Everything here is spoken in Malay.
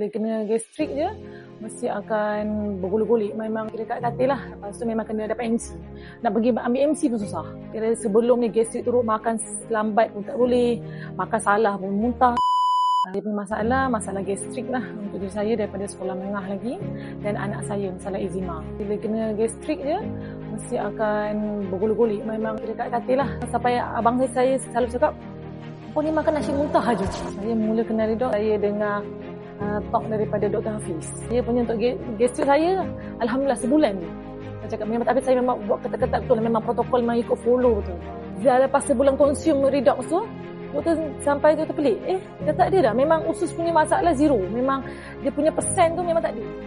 Bila kena gastrik je, mesti akan bergolek-golek. Memang kira kat katil lah. Lepas tu memang kena dapat MC. Nak pergi ambil MC pun susah. Kira sebelum ni gastrik turun, makan lambat pun tak boleh. Makan salah pun muntah. Dia punya masalah gastrik lah untuk diri saya daripada sekolah menengah lagi. Dan anak saya masalah eczema. Bila kena gastrik je, mesti akan bergolek-golek. Memang kira kat katil lah. Sampai abang saya selalu cakap, oh ni makan nasi muntah aja. Saya mula kenal dok, saya dengar talk daripada Dr. Hafiz. Dia punya untuk gastrik saya, alhamdulillah sebulan je. Saya cakap memang, tapi saya memang buat ketat-ketat betul. Memang protokol memang ikut follow betul. Dah lepas sebulan consume redox tu, doktor sampai doktor pelik. Dah tak ada dah. Memang usus punya masalah zero. Memang dia punya persen tu memang tak ada.